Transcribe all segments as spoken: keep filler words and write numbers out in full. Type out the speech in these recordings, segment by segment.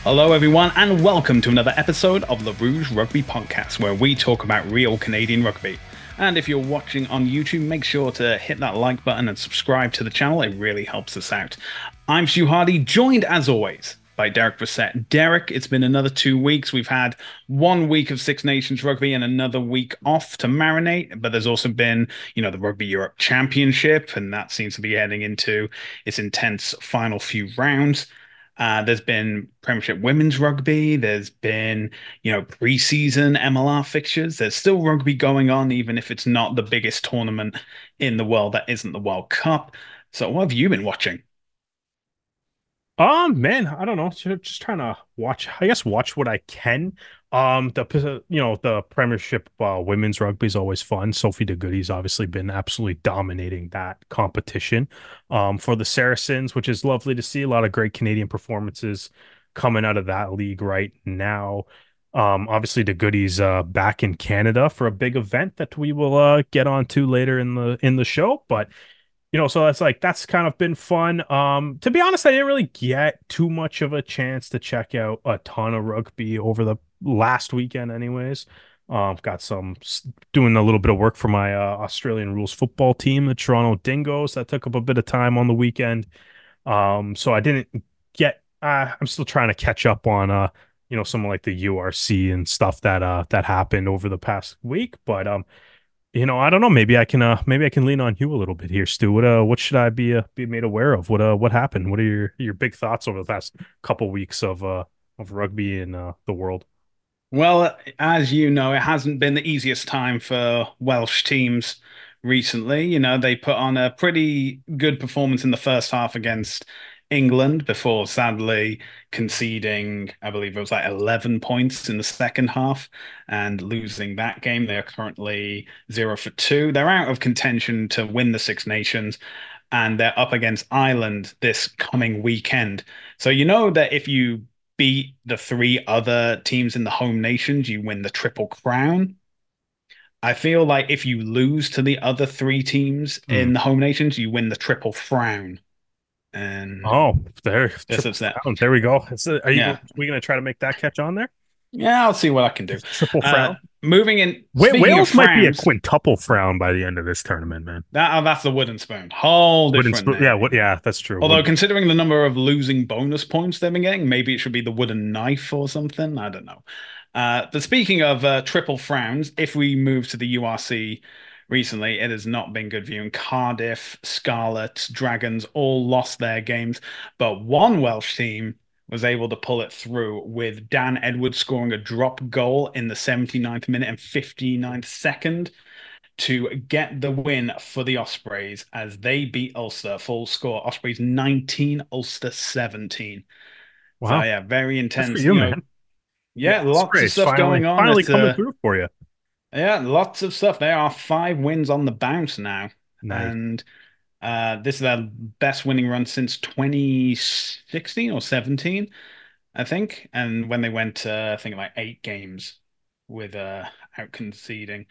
Hello, everyone, and welcome to another episode of the Rouge Rugby Podcast, where we talk about real Canadian rugby. And if you're watching on YouTube, make sure to hit that like button and subscribe to the channel. It really helps us out. I'm Stu Hardy, joined as always by Derek Brissett. Derek, it's been another two weeks. We've had one week of Six Nations rugby and another week off to marinate, but there's also been, you know, the Rugby Europe Championship, and that seems to be heading into its intense final few rounds. Uh, there's been Premiership Women's Rugby. There's been, you know, preseason M L R fixtures. There's still rugby going on, even if it's not the biggest tournament in the world that isn't the World Cup. So what have you been watching? Um, man, I don't know. Ju- Just trying to watch, I guess, watch what I can. Um, the you know the Premiership uh, women's rugby is always fun. Sophie de Goody's obviously been absolutely dominating that competition. Um, for the Saracens, which is lovely to see. A lot of great Canadian performances coming out of that league right now. Um, obviously de Goody's uh back in Canada for a big event that we will uh get on to later in the in the show, but you know, so that's like that's kind of been fun. Um, to be honest, I didn't really get too much of a chance to check out a ton of rugby over the last weekend, anyways. Um, got some doing a little bit of work for my uh, Australian rules football team, the Toronto Dingoes. That took up a bit of time on the weekend. Um, so I didn't get. Uh, I'm still trying to catch up on uh, you know, some of like the U R C and stuff that uh that happened over the past week, but um. You know, I don't know. Maybe I can uh maybe I can lean on you a little bit here, Stu. What uh what should I be uh, be made aware of? What uh what happened? What are your your big thoughts over the past couple weeks of uh of rugby in uh, the world? Well, as you know, it hasn't been the easiest time for Welsh teams recently. You know, they put on a pretty good performance in the first half against England before sadly conceding, I believe it was like eleven points in the second half and losing that game. They're currently zero for two. They're out of contention to win the Six Nations, and they're up against Ireland this coming weekend. So you know that if you beat the three other teams in the home nations, you win the Triple Crown. I feel like if you lose to the other three teams Hmm. in the home nations, you win the Triple Frown. And Oh, there, this triple is that. frown. There we go. It's, uh, are you Yeah. go- we gonna try to make that catch on there? Yeah, I'll see what I can do. Triple Uh, frown. moving in, Wa- speaking of Wales might be a frowns, quintuple frown by the end of this tournament, man. that oh, that's the wooden spoon. Whole Wooden different spoon. Yeah, name. what? Yeah, that's true. Although Wooden. considering the number of losing bonus points they've been getting, maybe it should be the wooden knife or something. I don't know. Uh, but speaking of uh, triple frowns, if we move to the U R C recently, it has not been good viewing. Cardiff, Scarlet, Dragons all lost their games, but one Welsh team was able to pull it through with Dan Edwards scoring a drop goal in the seventy-ninth minute and fifty-ninth second to get the win for the Ospreys as they beat Ulster. Full score Ospreys nineteen, Ulster seventeen. So Wow, yeah, very good for intense. you, You know, man. The yeah, lots of Ospreys stuff finally going on. finally It's coming uh through for you. yeah, lots of stuff. There are five wins on the bounce now. Nice. And uh this is their best winning run since twenty sixteen or seventeen, I think. And when they went uh, I think like eight games with uh out conceding.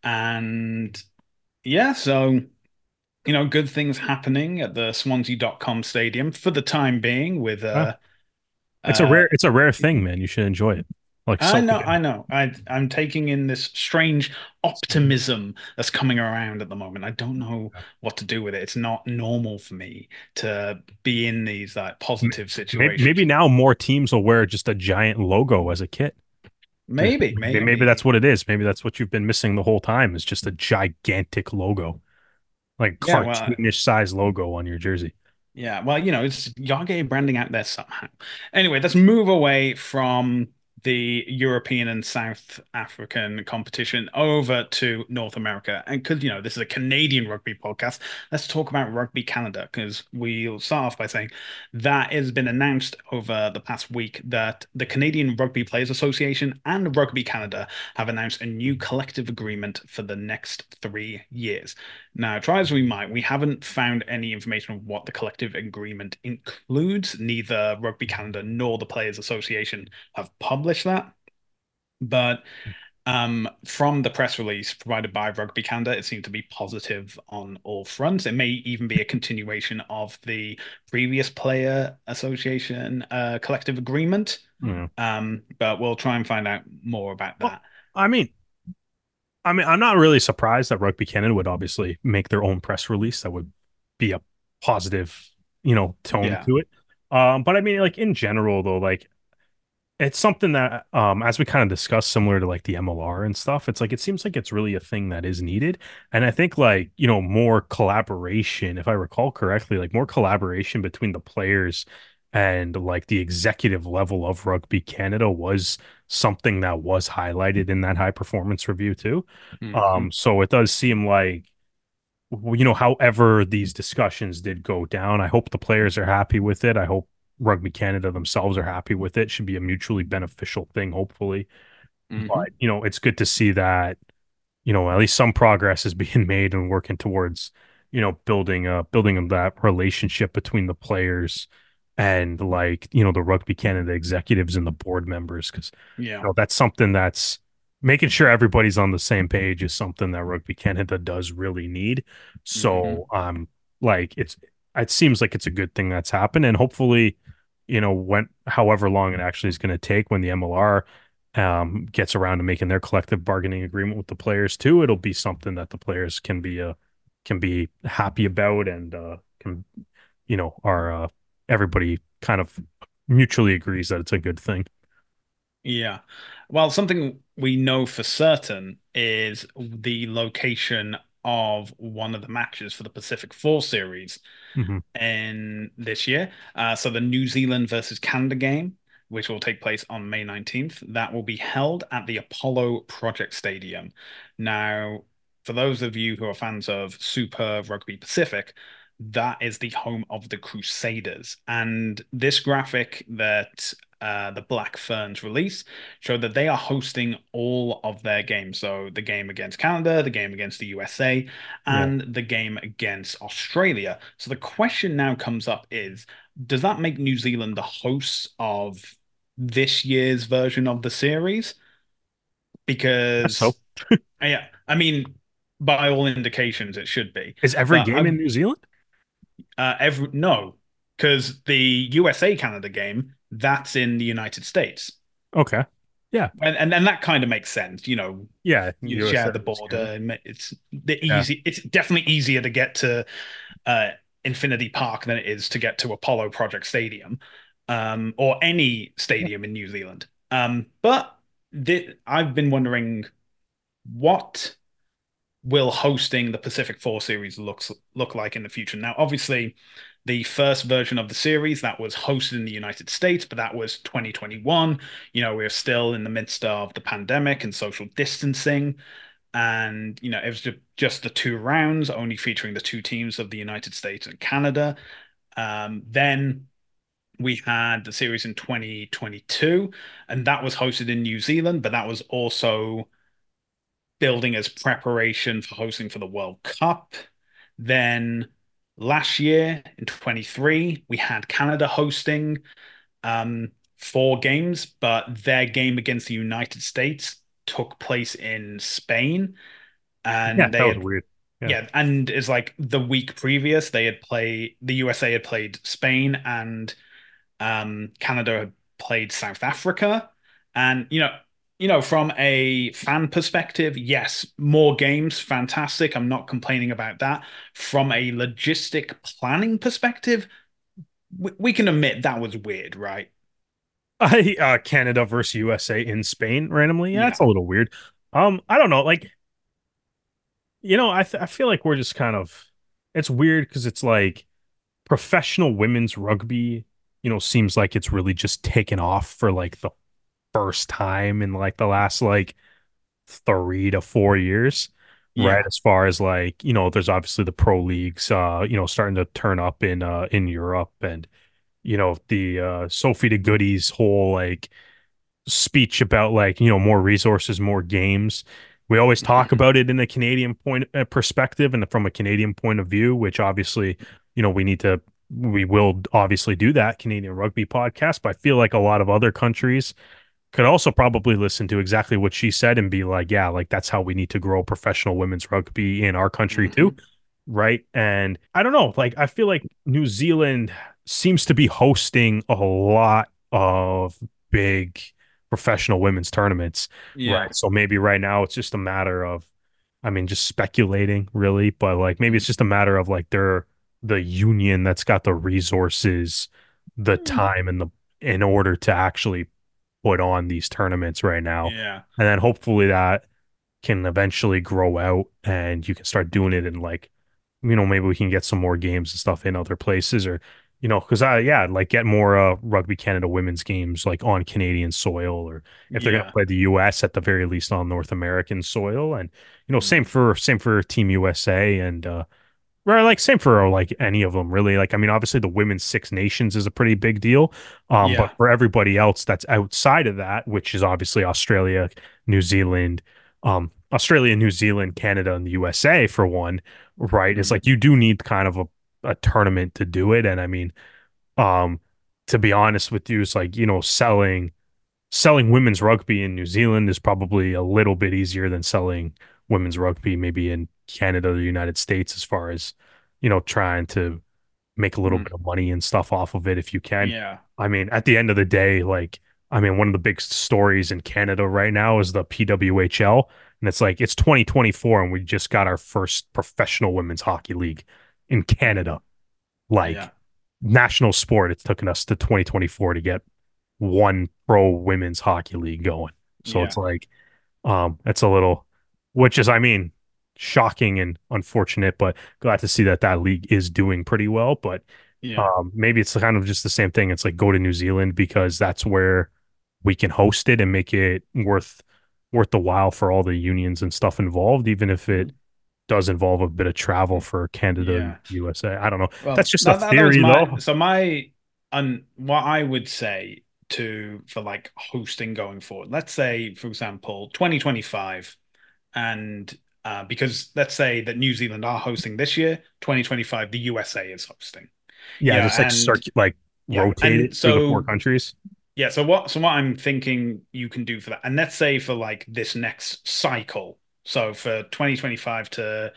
And yeah, so you know, good things happening at the Swansea dot com stadium for the time being with Huh. uh It's a uh rare it's a rare thing, man. You should enjoy it. Like I soak know, it I in. know. I I'm taking in this strange optimism that's coming around at the moment. I don't know what to do with it. It's not normal for me to be in these like positive Maybe, maybe situations. now more teams will wear just a giant logo as a kit. Just Maybe, maybe, maybe that's maybe. what it is. Maybe that's what you've been missing the whole time is just a gigantic logo, like Yeah, well, cartoonish size logo on your jersey. yeah, well, you know, it's Yage branding out there somehow. Anyway, let's move away from the European and South African competition over to North America. And because, you know, this is a Canadian rugby podcast, let's talk about Rugby Canada because we'll start off by saying that it has been announced over the past week that the Canadian Rugby Players Association and Rugby Canada have announced a new collective agreement for the next three years. Now, try as we might, we haven't found any information of what the collective agreement includes. Neither Rugby Canada nor the Players Association have published that. But Um, from the press release provided by Rugby Canada, it seemed to be positive on all fronts. It may even be a continuation of the previous player association uh, collective agreement. Yeah. Um, but we'll try and find out more about Well, that. I mean, I mean, I'm not really surprised that Rugby Canada would obviously make their own press release that would be a positive, you know, tone Yeah. to it. Um, but I mean, like in general, though, like it's something that, um, as we kind of discussed, similar to like the M L R and stuff, it's like it seems like it's really a thing that is needed. And I think like, you know, more collaboration, if I recall correctly, like more collaboration between the players and like the executive level of Rugby Canada was something that was highlighted in that high performance review too. Hmm. Um, so it does seem like, you know, however these discussions did go down, I hope the players are happy with it. I hope Rugby Canada themselves are happy with it. Should be a mutually beneficial thing, hopefully. Hmm. But, you know, it's good to see that, you know, at least some progress is being made and working towards, you know, building uh building that relationship between the players and like, you know, the Rugby Canada executives and the board members. Cause Yeah. you know, that's something that's making sure everybody's on the same page is something that Rugby Canada does really need. So Hmm. um like it's it seems like it's a good thing that's happened. And hopefully, you know, when however long it actually is going to take when the M L R um, gets around to making their collective bargaining agreement with the players too, it'll be something that the players can be uh can be happy about and uh can you know are uh everybody kind of mutually agrees that it's a good thing. Yeah. Well, something we know for certain is the location of one of the matches for the Pacific Four series Hmm. in this year. Uh, so the New Zealand versus Canada game, which will take place on May nineteenth, that will be held at the Apollo Project Stadium. Now, for those of you who are fans of Super Rugby Pacific, that is the home of the Crusaders. And this graphic that uh, the Black Ferns release showed that they are hosting all of their games. So the game against Canada, the game against the U S A, Yeah. and the game against Australia. So the question now comes up is, does that make New Zealand the hosts of this year's version of the series? Guess so. Because, yeah, I mean, by all indications, it should be. Is every But game I, in New Zealand? uh, every no, because the U S A Canada game, that's in the United States. Okay. Yeah. And, and and that kind of makes sense, you know. Yeah. You share U S A the versus Canada. border. It's the Yeah. easy. It's definitely easier to get to uh, Infinity Park than it is to get to Apollo Project Stadium, um, or any stadium in New Zealand. Um, but th I've been wondering what will hosting the Pacific Four series looks look like in the future. Now, obviously, the first version of the series that was hosted in the United States, but that was twenty twenty-one. You know, we're still in the midst of the pandemic and social distancing. And, you know, it was just, just the two rounds, only featuring the two teams of the United States and Canada. Um, then we had the series in twenty twenty-two, and that was hosted in New Zealand, but that was also building as preparation for hosting for the World Cup. Then last year in twenty-three, we had Canada hosting um, four games, but their game against the United States took place in Spain. Yeah. And That they was had, weird. Yeah. yeah, and it's like the week previous, they had played, the U S A had played Spain and um, Canada had played South Africa. And, you know, you know, from a fan perspective, yes, more games, fantastic. I'm not complaining about that. From a logistic planning perspective, we, we can admit that was weird, right? I uh Canada versus U S A in Spain randomly. Yeah, it's Yeah. a little weird. Um, I don't know. Like, you know, I th I feel like we're just kind of it's weird because it's like professional women's rugby, you know, seems like it's really just taken off for like the first time in like the last like three to four years, right? Yeah. As far as like, you know, there's obviously the pro leagues, uh, you know, starting to turn up in uh in Europe and you know the uh Sophie de Goody's whole like speech about like you know more resources, more games. We always talk Mhm. about it in a Canadian point uh, perspective and from a Canadian point of view, which obviously you know we need to we will obviously do that Canadian rugby podcast. But I feel like a lot of other countries could also probably listen to exactly what she said and be like, yeah, like that's how we need to grow professional women's rugby in our country too. Hmm. Right. And I don't know, like I feel like New Zealand seems to be hosting a lot of big professional women's tournaments. Yeah. Right. So maybe right now it's just a matter of, I mean, just speculating really, but like maybe it's just a matter of like they're the union that's got the resources, the Mm. time and the in order to actually put on these tournaments right now. Yeah. And then hopefully that can eventually grow out and you can start doing it in like, you know, maybe we can get some more games and stuff in other places or, you know, because I, yeah, like get more uh, Rugby Canada women's games like on Canadian soil or if they're going to Yeah. play the U S at the very least on North American soil. And, you know, Mm. same for, same for Team U S A and, uh, Right, like same for like any of them, really. Like, I mean, obviously the women's Six Nations is a pretty big deal. Um, but Yeah. for everybody else that's outside of that, which is obviously Australia, New Zealand, um, Australia, New Zealand, Canada, and the U S A for one, right? It's Mm. like you do need kind of a, a tournament to do it. And I mean, um, to be honest with you, it's like, you know, selling selling women's rugby in New Zealand is probably a little bit easier than selling women's rugby maybe in Canada or the United States as far as, you know, trying to make a little Mm. bit of money and stuff off of it if you can. Yeah. I mean, at the end of the day, like, I mean, one of the big stories in Canada right now is the P W H L. And it's like, it's twenty twenty-four and we just got our first professional women's hockey league in Mm. Canada. Yeah. Like, national sport, it's taken us to twenty twenty-four to get one pro women's hockey league going. So Yeah. it's like, um, it's a little, which is, I mean, shocking and unfortunate, but glad to see that that league is doing pretty well. But Yeah. um, maybe it's kind of just the same thing. It's like go to New Zealand because that's where we can host it and make it worth worth the while for all the unions and stuff involved, even if it Mm. does involve a bit of travel for Canada and Yeah. U S A. I don't know. That's Well, just a that, that that was theory, my though. so my and what I would say to for like hosting going forward. Let's say, for example, twenty twenty-five, and uh, because let's say that New Zealand are hosting this year, twenty twenty-five, the U S A is hosting. Yeah, Yeah, just like and circuit, like yeah, rotate and it through the four so countries. yeah, so what so what I'm thinking you can do for that, and let's say for like this next cycle, so for twenty twenty-five to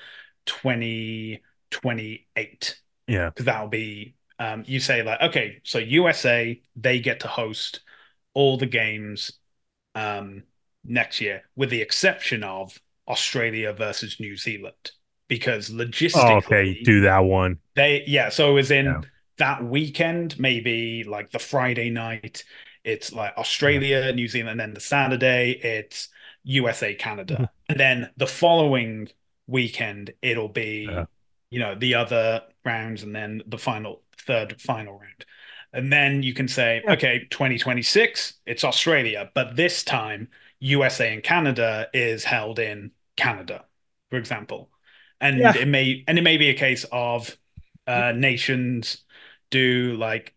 twenty twenty-eight, Yeah. because that'll be um, you say like, okay, so U S A they get to host all the games um, next year, with the exception of Australia versus New Zealand, because Oh, okay, logistically do that one. they, yeah, so as Yeah. in that weekend, maybe like the Friday night, it's like Yeah. Australia, New Zealand, and then the Saturday, it's U S A, Mhm. Canada. And then the following weekend, it'll Yeah. be, you know, the other rounds and then the final, third final round. And then you can say, Yeah. okay, twenty twenty-six, it's Australia, but this time U S A and Canada is held in Canada, for example. And Yeah. it may and it may be a case of uh, nations do like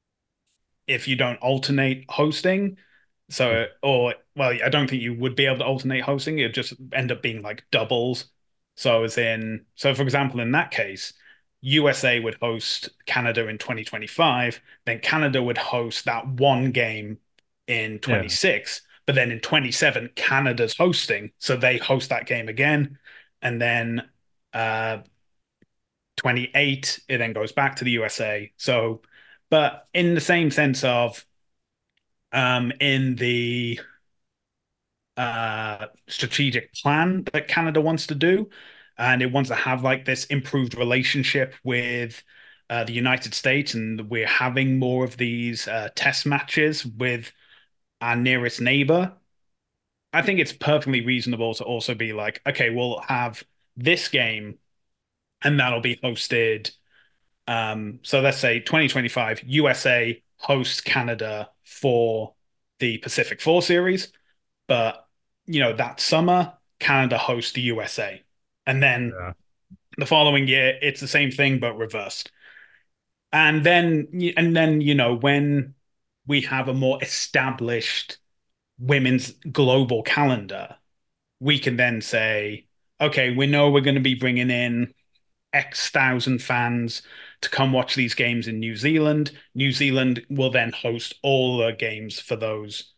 if you don't alternate hosting. So, or well, I don't think you would be able to alternate hosting. It'd just end up being like doubles. So, as in, so for example, in that case, U S A would host Canada in twenty twenty-five, then Canada would host that one game in Yeah. twenty-six, but then in twenty-seven, Canada's hosting. So they host that game again. And then uh, twenty-eight, it then goes back to the U S A. So, but in the same sense of um, in the uh, strategic plan that Canada wants to do, and it wants to have like this improved relationship with uh, the United States, and we're having more of these uh, test matches with our nearest neighbor. I think it's perfectly reasonable to also be like, okay, we'll have this game, and that'll be hosted. Um, so let's say twenty twenty-five, U S A hosts Canada for the Pacific Four Series, but you know that summer Canada hosts the U S A, and then Yeah. the following year it's the same thing but reversed. And then and then you know when we have a more established women's global calendar, we can then say, okay, we know we're going to be bringing in X thousand fans to come watch these games in New Zealand. New Zealand will then host all the games for those.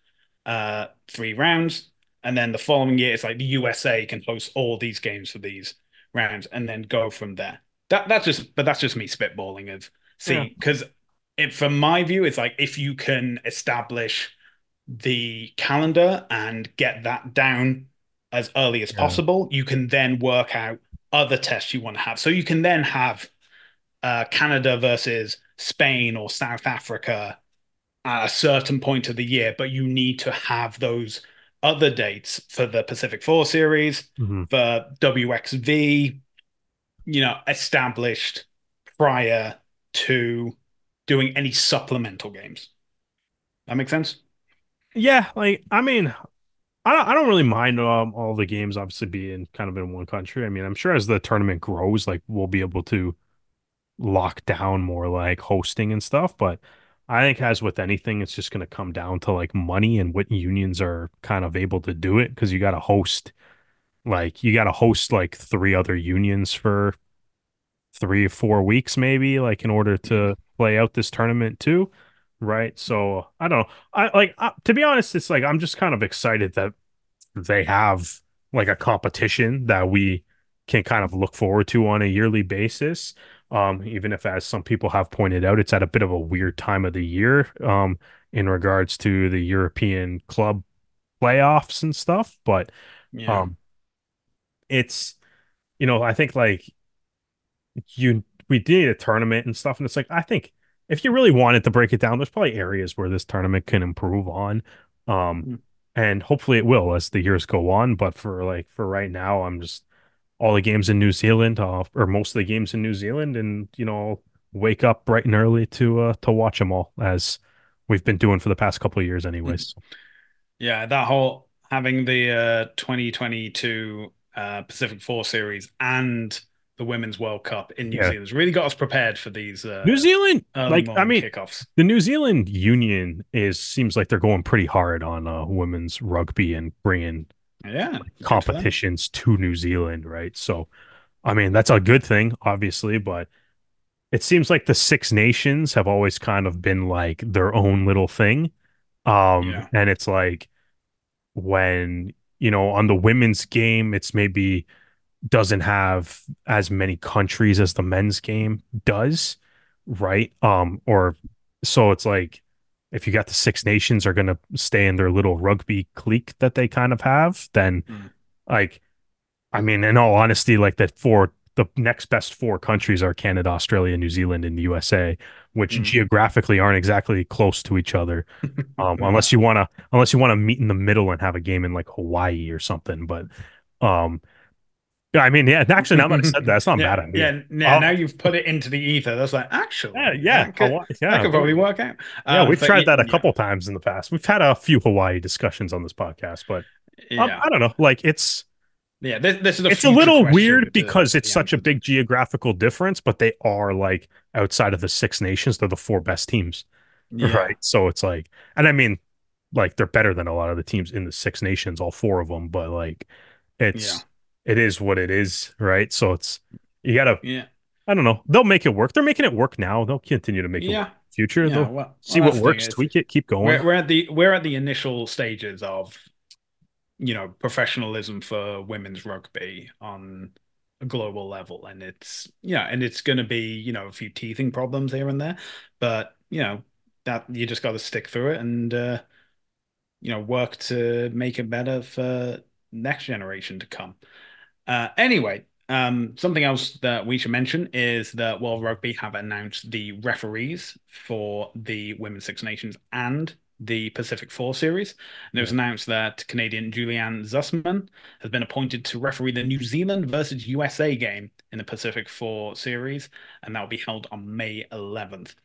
uh, three rounds, and then the following year it's like the U S A can host all these games for these rounds, and then go from there. That that's just, but that's just me spitballing of Yeah. see, because it from my view, it's like if you can establish the calendar and get that down as early as Yeah. possible, you can then work out other tests you want to have. So you can then have uh, Canada versus Spain or South Africa at a certain point of the year, but you need to have those other dates for the Pacific Four Series, Mhm. for W X V, you know, established prior to doing any supplemental games. That makes sense? Yeah, like I mean, I don't, I don't really mind um, all the games obviously being kind of in one country. I mean, I'm sure as the tournament grows, like we'll be able to lock down more like hosting and stuff. But I think as with anything, it's just going to come down to like money and what unions are kind of able to do it because you got to host like you got to host like three other unions for three or four weeks maybe like in order Mm. to play out this tournament too. Right. So I don't know. I like uh, to be honest, it's like I'm just kind of excited that they have like a competition that we can kind of look forward to on a yearly basis. Um, even if, as some people have pointed out, it's at a bit of a weird time of the year, um, in regards to the European club playoffs and stuff. But, Yeah. um, it's, you know, I think like you, we did a tournament and stuff. And it's like, I think if you really wanted to break it down, there's probably areas where this tournament can improve on. Um, Mm. and hopefully it will as the years go on. But for like, for right now, I'm just, all the games in New Zealand, uh, or most of the games in New Zealand, and you know, wake up bright and early to uh, to watch them all, as we've been doing for the past couple of years, anyways. Yeah, that whole having the uh, twenty twenty-two uh, Pacific Four Series and the Women's World Cup in New Yeah, Zealand has really got us prepared for these New uh, Zealand, early like I morning mean, kickoffs. the New Zealand Union is seems like they're going pretty hard on uh, women's rugby and bringing Yeah, good for them. competitions to New Zealand, right? So, I mean, that's a good thing, obviously, but it seems like the Six Nations have always kind of been like their own little thing. Um, Yeah. and it's like when you know on the women's game it's maybe doesn't have as many countries as the men's game does, right? Um or so it's like if you got the Six Nations are going to stay in their little rugby clique that they kind of have, then Mm, like I mean in all honesty like that four the next best four countries are Canada, Australia, New Zealand, and the U S A, which mm. geographically aren't exactly close to each other, um, No. unless you want to unless you want to meet in the middle and have a game in like Hawaii or something. But um, yeah, I mean, yeah, actually, now that I said that, it's not a bad Yeah, idea. yeah, yeah. Uh, Now you've put it into the ether. That's like yeah, actually yeah, that could Hawaii, that yeah, could probably work out. yeah. Um, We've but tried y- that a yeah, couple times in the past. We've had a few Hawaii discussions on this podcast, but um, yeah, I don't know. Like it's yeah. This this is a it's a future little question weird to because it's be such a answered. big geographical difference, but they are like outside of the Six Nations, they're the four best teams, Yeah, right? So it's like, and I mean, like they're better than a lot of the teams in the Six Nations, all four of them, but like yeah, it's it is what it is, right? So it's you gotta yeah. I don't know. They'll make it work. They're making it work now. They'll continue to make it work Yeah, in the future. yeah. They'll Well, see well, what that's the thing. works, It's tweak it, keep going. we're we're at the we're at the initial stages of you know professionalism for women's rugby on a global level, and it's yeah, and it's going to be you know a few teething problems here and there, but you know that you just got to stick through it and uh, you know work to make it better for next generation to come. Uh, anyway, um, something else that we should mention is that World Rugby have announced the referees for the Women's Six Nations and the Pacific Four Series. And it was Yeah. announced that Canadian Julianne Zussman has been appointed to referee the New Zealand versus U S A game in the Pacific Four Series, and that will be held on May eleventh.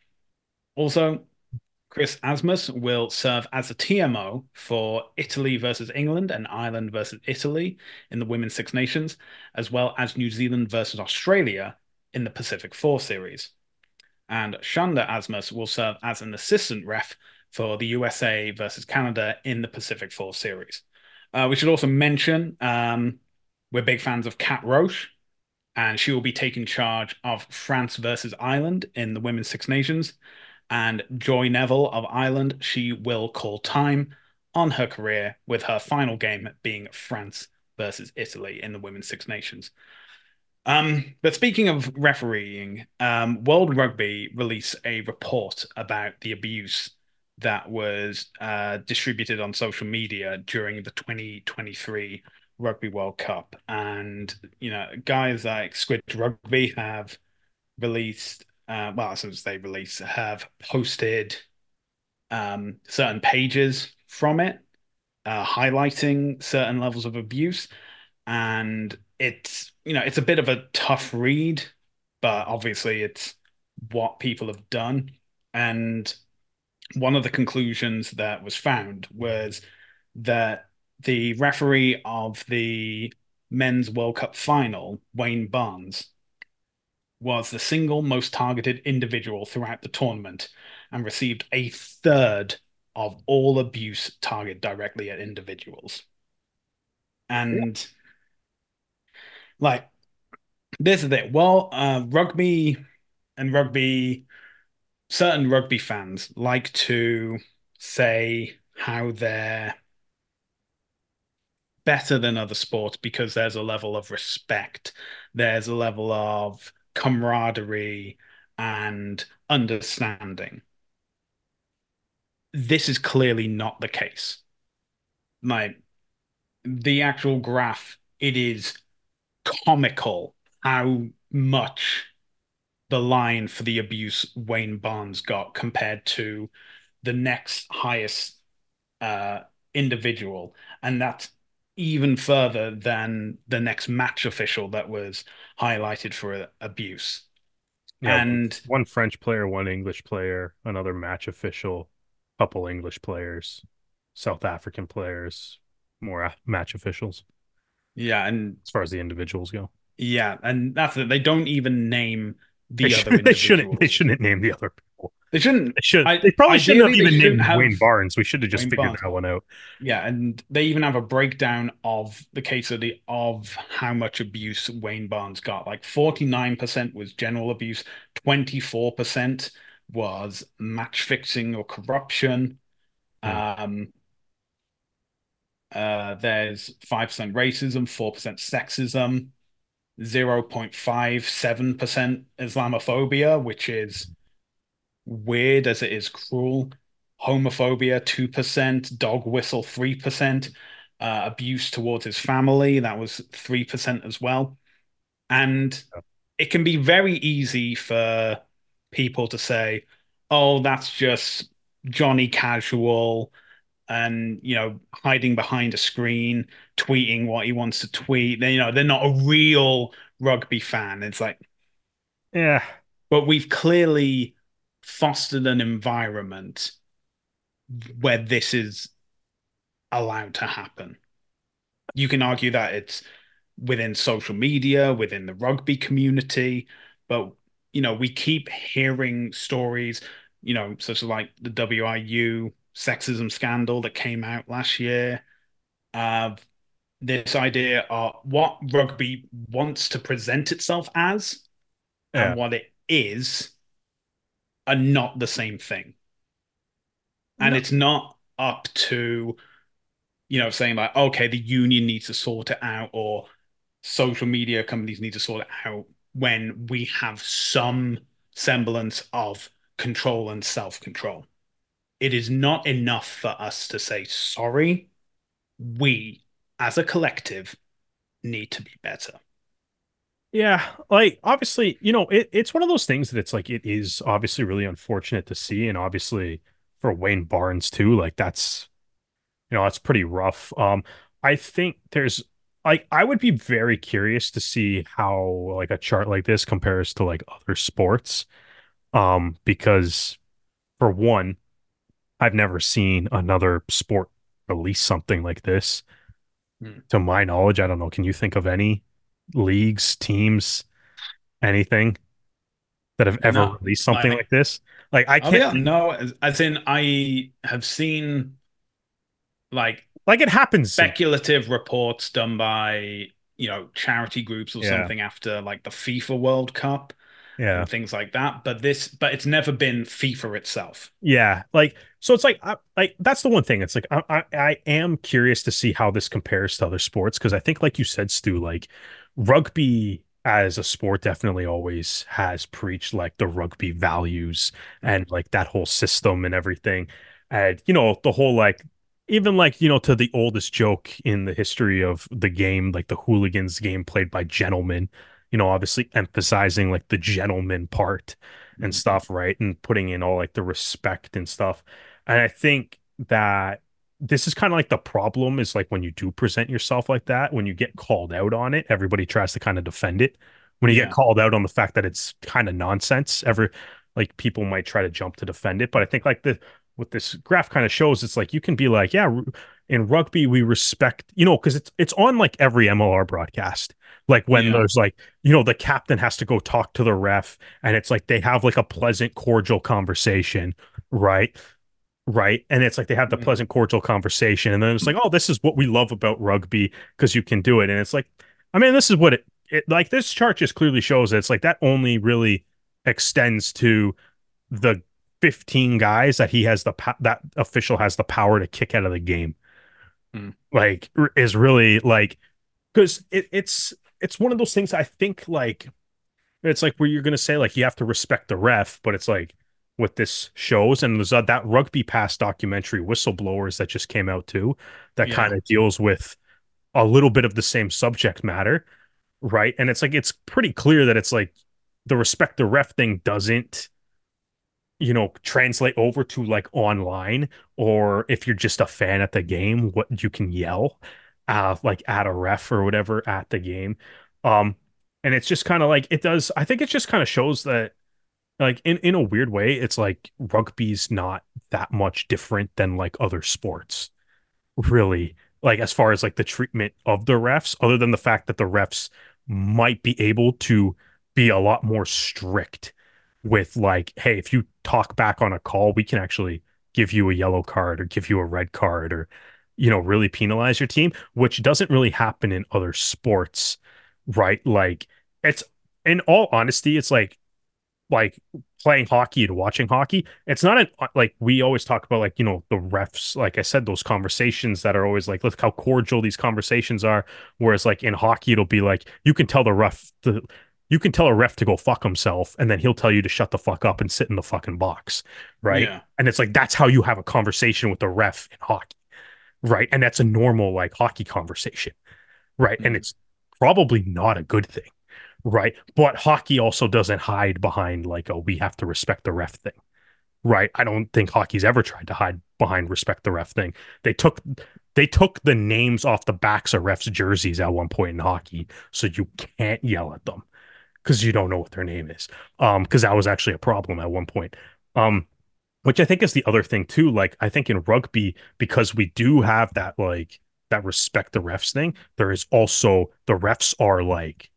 Also, Chris Asmus will serve as the T M O for Italy versus England and Ireland versus Italy in the Women's Six Nations, as well as New Zealand versus Australia in the Pacific Four Series. And Shanda Asmus will serve as an assistant ref for the U S A versus Canada in the Pacific Four Series. Uh, we should also mention um, we're big fans of Kat Roche, and she will be taking charge of France versus Ireland in the Women's Six Nations. And Joy Neville of Ireland, she will call time on her career, with her final game being France versus Italy in the Women's Six Nations. Um, but speaking of refereeing, um, World Rugby released a report about the abuse that was uh, distributed on social media during the twenty twenty-three Rugby World Cup. And, you know, guys like Squid Rugby have released, uh, well, since they released, have posted um, certain pages from it, uh, highlighting certain levels of abuse. And it's, you know, it's a bit of a tough read, but obviously it's what people have done. And one of the conclusions that was found was that the referee of the men's World Cup final, Wayne Barnes, was the single most targeted individual throughout the tournament and received a third of all abuse targeted directly at individuals. And like this is it. Well, uh, rugby and rugby, certain rugby fans like to say how they're better than other sports because there's a level of respect, there's a level of camaraderie and understanding. This is clearly not the case. Like the actual graph, it is comical how much the line for the abuse Wayne Barnes got compared to the next highest uh, individual, and that's even further than the next match official that was highlighted for abuse. Yeah, one, And one French player, one English player, another match official, couple English players, South African players, more a- match officials yeah, and as far as the individuals go. yeah, and that's it. They don't even name They the other should they shouldn't they individuals. shouldn't name the other people. They shouldn't. They should I they probably shouldn't have ideally they even shouldn't named have Wayne Barnes. We should have just Wayne figured Barnes. that one out. Yeah, and they even have a breakdown of the case of the of how much abuse Wayne Barnes got. Like forty-nine percent was general abuse, twenty-four percent was match fixing or corruption. Hmm. Um, uh, there's five percent racism, four percent sexism, zero point five seven percent Islamophobia, which is weird as it is cruel. Homophobia, two percent. Dog whistle, three percent. Uh, abuse towards his family, that was three percent as well. And it can be very easy for people to say, oh, that's just Johnny Casual and, you know, hiding behind a screen, tweeting what he wants to tweet. They, you know, they're not a real rugby fan. It's like, Yeah. but we've clearly fostered an environment where this is allowed to happen. You can argue that it's within social media, within the rugby community, but you know, we keep hearing stories, you know, such as like the W I U sexism scandal that came out last year. Uh, this idea of what rugby wants to present itself as and Yeah. what it is are not the same thing. And No. it's not up to, you know, saying like, okay, the union needs to sort it out or social media companies need to sort it out when we have some semblance of control and self-control. It is not enough for us to say sorry. We, as a collective, need to be better. Yeah, like obviously, you know, it, it's one of those things that it's like it is obviously really unfortunate to see, and obviously for Wayne Barnes too, like that's you know, that's pretty rough. Um, I think there's like I would be very curious to see how like a chart like this compares to like other sports. Um, because for one, I've never seen another sport release something like this. Hmm. To my knowledge, I don't know. Can you think of any leagues, teams, anything that have ever No, released something like, like this? Like I oh can't yeah, no, as, as in I have seen like like it happens. speculative reports done by, you know, charity groups or Yeah. something after like the FIFA World Cup. Yeah. and things like that. But this, but it's never been FIFA itself. Yeah, like so it's like I, like that's the one thing. It's like I, I I am curious to see how this compares to other sports because I think like you said, Stu, like rugby as a sport definitely always has preached like the rugby values Mm. and like that whole system and everything. And you know, the whole like even like, you know, to the oldest joke in the history of the game, like the hooligans game played by gentlemen, you know, obviously emphasizing like the gentleman part and Mm. stuff, right? And putting in all like the respect and stuff. And I think that this is kind of like the problem is like when you do present yourself like that, when you get called out on it, everybody tries to kind of defend it. When you get Yeah. called out on the fact that it's kind of nonsense, ever like people might try to jump to defend it. But I think like the what this graph kind of shows, it's like you can be like, yeah, in rugby we respect, you know, because it's it's on like every M L R broadcast. Like when Yeah. there's like, you know, the captain has to go talk to the ref and it's like they have like a pleasant, cordial conversation, right? Right. And it's like they have the Mm. pleasant, cordial conversation. And then it's like, oh, this is what we love about rugby because you can do it. And it's like, I mean, this is what it, it like this chart just clearly shows that it's like that only really extends to the fifteen guys that he has the that official has the power to kick out of the game. Mm. Like, is really like, because it, it's, it's one of those things I think like it's like where you're going to say like you have to respect the ref, but it's like what this shows, and there's uh, that Rugby Pass documentary, Whistleblowers, that just came out too, that Yeah. kind of deals with a little bit of the same subject matter, right? And it's like it's pretty clear that it's like the respect the ref thing doesn't, you know, translate over to like online, or if you're just a fan at the game, what you can yell uh like at a ref or whatever at the game. Um and it's just kind of like it does, I think it just kind of shows that like in in a weird way, it's like rugby's not that much different than like other sports, really. Like as far as like the treatment of the refs, other than the fact that the refs might be able to be a lot more strict with like, hey, if you talk back on a call, we can actually give you a yellow card or give you a red card or, you know, really penalize your team, which doesn't really happen in other sports, right? Like it's in all honesty, it's like like playing hockey and watching hockey. It's not an, like we always talk about like, you know, the refs, like I said, those conversations that are always like, look how cordial these conversations are. Whereas like in hockey, it'll be like, you can tell the ref, the, you can tell a ref to go fuck himself and then he'll tell you to shut the fuck up and sit in the fucking box. Right. Yeah. And it's like, that's how you have a conversation with the ref in hockey. Right. And that's a normal like hockey conversation. Right. And Mm. it's probably not a good thing. Right. But hockey also doesn't hide behind like, oh, we have to respect the ref thing. Right. I don't think hockey's ever tried to hide behind respect the ref thing. They took they took the names off the backs of refs' jerseys at one point in hockey, so you can't yell at them because you don't know what their name is. Um, because that was actually a problem at one point. Um, which I think is the other thing too. Like I think in rugby, because we do have that like that respect the refs thing, there is also the refs are like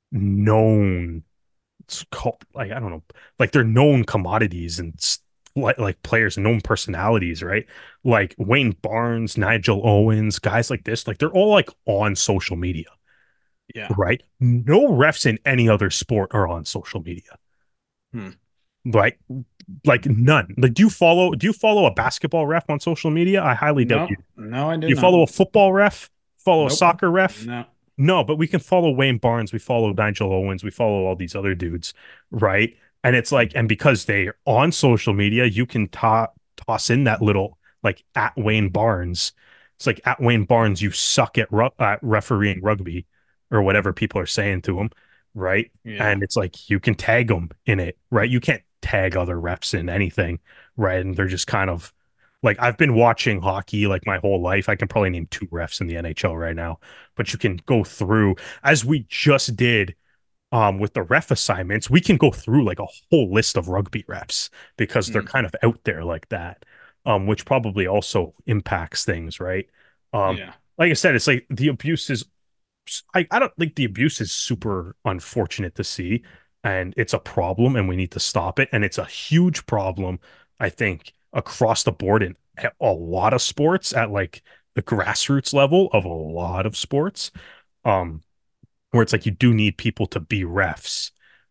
known, it's called like I don't know, like they're known commodities and like like players, known personalities, right? Like Wayne Barnes, Nigel Owens, guys like this, like they're all like on social media, Yeah. right? No refs in any other sport are on social media, Hmm. right? Like none. Like, do you follow? Do you follow a basketball ref on social media? I highly doubt No, you. no, I do You not. follow a football ref? Follow a Nope. soccer ref? No. No, but we can follow Wayne Barnes, we follow Nigel Owens, we follow all these other dudes, right? And it's like, and because they're on social media, you can to- toss in that little like at Wayne Barnes. It's like at Wayne Barnes, you suck at, ru- at refereeing rugby or whatever people are saying to him, right? Yeah. And it's like you can tag them in it, right? You can't tag other refs in anything, right? And they're just kind of like I've been watching hockey like my whole life. I can probably name two refs in the N H L right now, but you can go through as we just did um with the ref assignments. We can go through like a whole list of rugby refs because they're Mm. kind of out there like that, um, which probably also impacts things, right? Um, Yeah. like I said, it's like the abuse is. I, I don't think the abuse is super unfortunate to see, and it's a problem, and we need to stop it. And it's a huge problem, I think, across the board in a lot of sports at like the grassroots level of a lot of sports. Um, where it's like you do need people to be refs,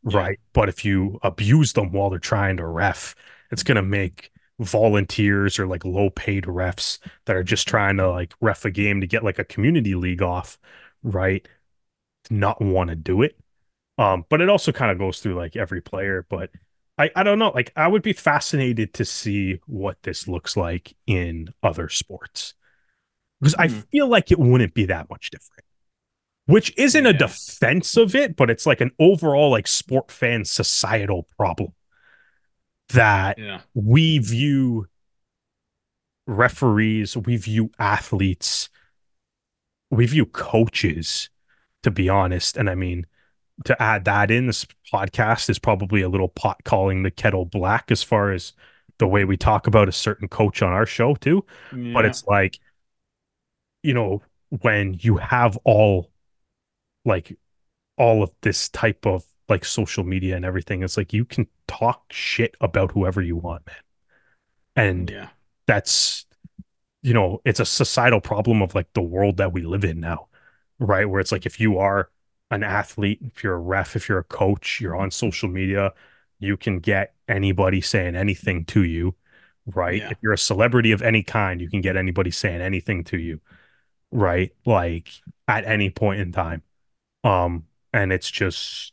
Yeah. right? But if you abuse them while they're trying to ref, it's going to make volunteers or like low paid refs that are just trying to like ref a game to get like a community league off, right? Not want to do it. Um, but it also kind of goes through like every player. But I, I don't know. Like I would be fascinated to see what this looks like in other sports because I Hmm. feel like it wouldn't be that much different. Which isn't a Yeah. defense of it, but it's like an overall like sport fan societal problem that Yeah. we view referees, we view athletes, we view coaches, to be honest. And I mean, to add that in, this podcast is probably a little pot calling the kettle black as far as the way we talk about a certain coach on our show, too. But Yeah. it's like, you know, when you have all like all of this type of like social media and everything, it's like you can talk shit about whoever you want, man. And Yeah. that's, you know, it's a societal problem of like the world that we live in now, right? Where it's like if you are an athlete, if you're a ref, if you're a coach, you're on social media, you can get anybody saying anything to you, right? Yeah. If you're a celebrity of any kind, you can get anybody saying anything to you, right? Like at any point in time. Um, and it's just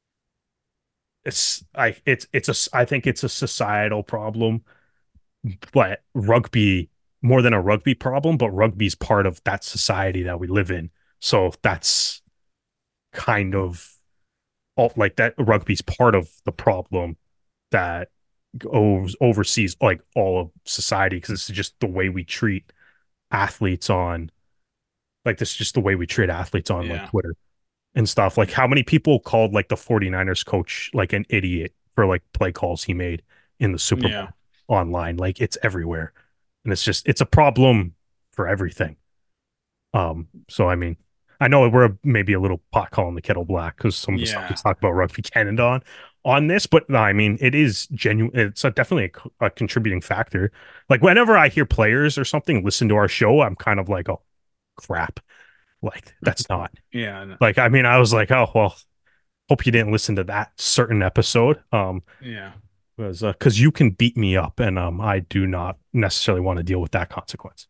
it's I it's it's a I think it's a societal problem, but rugby more than a rugby problem, but rugby's part of that society that we live in. So that's kind of all like that rugby's part of the problem that goes oversees like all of society because it's just the way we treat athletes on like this is just the way we treat athletes on like Yeah. Twitter and stuff. Like how many people called like the 49ers coach like an idiot for like play calls he made in the Super Yeah. Bowl online. Like it's everywhere. And it's just it's a problem for everything. Um, so I mean, I know we're maybe a little pot calling the kettle black because some of the stuff we Yeah. talk about Rugby Canada on on this, but no, I mean, it is genuine. It's a, definitely a, a contributing factor. Like whenever I hear players or something listen to our show, I'm kind of like, oh crap, like that's not Yeah. like. I mean, I was like, oh well, hope you didn't listen to that certain episode. Um, Yeah. was because uh, you can beat me up, and um, I do not necessarily want to deal with that consequence.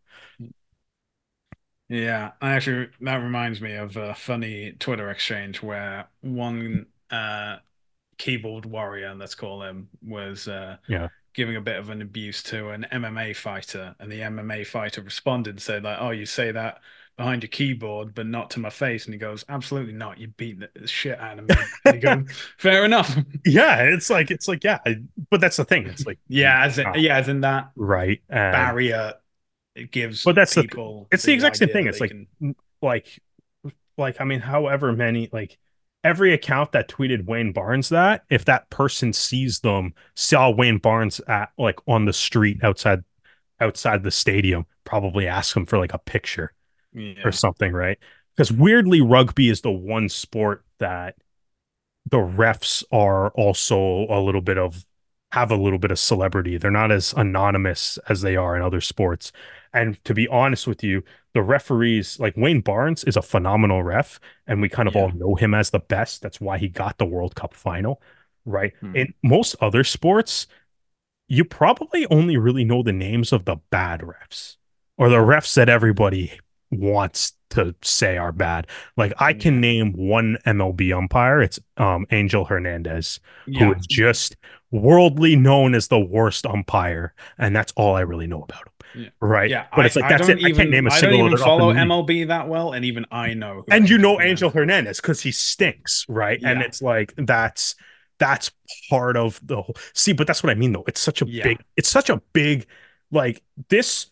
Yeah, I actually that reminds me of a funny Twitter exchange where one uh keyboard warrior, let's call him, was uh Yeah, giving a bit of an abuse to an M M A fighter, and the M M A fighter responded and said like, "Oh, you say that behind your keyboard, but not to my face." And he goes, "Absolutely not. You beat the shit out of me." And he goes, "Fair enough." yeah. It's like it's like yeah, I, but that's the thing. It's like Yeah, as in, uh, yeah, as in that right, and barrier, it gives but that's the people it's the the exact same idea thing. that It's they like can. like like I mean, however many like every account that tweeted Wayne Barnes that if that person sees them saw Wayne Barnes at like on the street outside outside the stadium, probably ask him for like a picture or Yeah, something, right? Because weirdly, rugby is the one sport that the refs are also a little bit of have a little bit of celebrity. They're not as anonymous as they are in other sports. And to be honest with you, the referees, like Wayne Barnes, is a phenomenal ref, and we kind of all yeah. know him as the best. That's why he got the World Cup final, right? Hmm. In most other sports, you probably only really know the names of the bad refs or the refs that everybody wants to say are bad. Like I can Yeah, name one M L B umpire. It's um Angel Hernandez, who yeah, is just worldly known as the worst umpire, and that's all I really know about him. yeah, Right. yeah. But I it's like I that's it. don't I can't name even a I don't single even other up in follow the league. M L B that well, and even I know who And you Angel know Angel Hernandez. Hernandez because he stinks, right? And Yeah, it's like that's that's part of the whole see, but that's what I mean though. It's such a yeah, big, it's such a big like this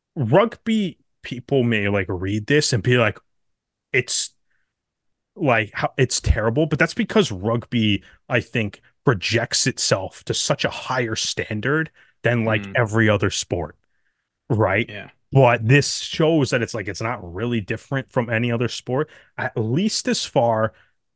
rugby people may like read this and be like, it's like how it's terrible, but that's because rugby, I think, projects itself to such a higher standard than like mm, every other sport, right? yeah, But this shows that it's like it's not really different from any other sport, at least as far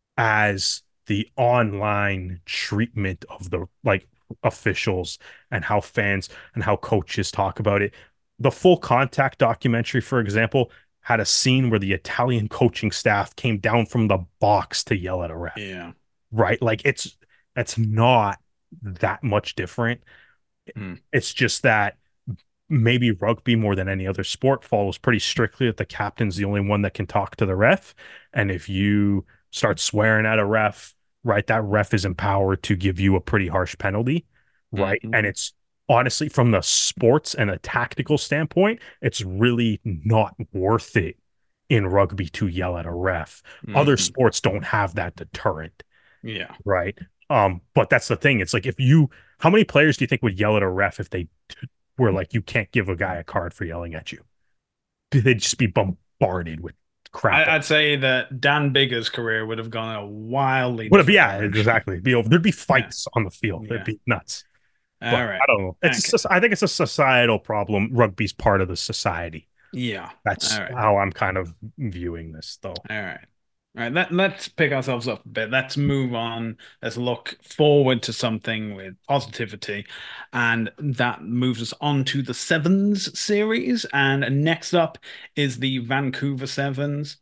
as the online treatment of the like officials and how fans and how coaches talk about it. The Full Contact documentary, for example, had a scene where the Italian coaching staff came down from the box to yell at a ref. yeah. right? Like it's it's not that much different. Hmm. It's just that maybe rugby more than any other sport follows pretty strictly that the captain's the only one that can talk to the ref. And if you start swearing at a ref, right, that ref is empowered to give you a pretty harsh penalty, right? Hmm. And it's honestly from the sports and a tactical standpoint, it's really not worth it in rugby to yell at a ref. Other Hmm. sports don't have that deterrent, Yeah. right? Um, but that's the thing. It's like if you, how many players do you think would yell at a ref if they were like, you can't give a guy a card for yelling at you? They'd just be bombarded with crap. I, I'd say that Dan Bigger's career would have gone a wildly Would it be? different Yeah, direction. exactly. It'd be over. There'd be Yeah. fights on the field. It'd Yeah. be nuts. But All I right. don't know. It's Okay. just, I think it's a societal problem. Rugby's part of the society. Yeah. That's All right. how I'm kind of viewing this, though. All right. All right. Let, let's pick ourselves up a bit. Let's move on. Let's look forward to something with positivity. And that moves us on to the Sevens series. And next up is the Vancouver Sevens.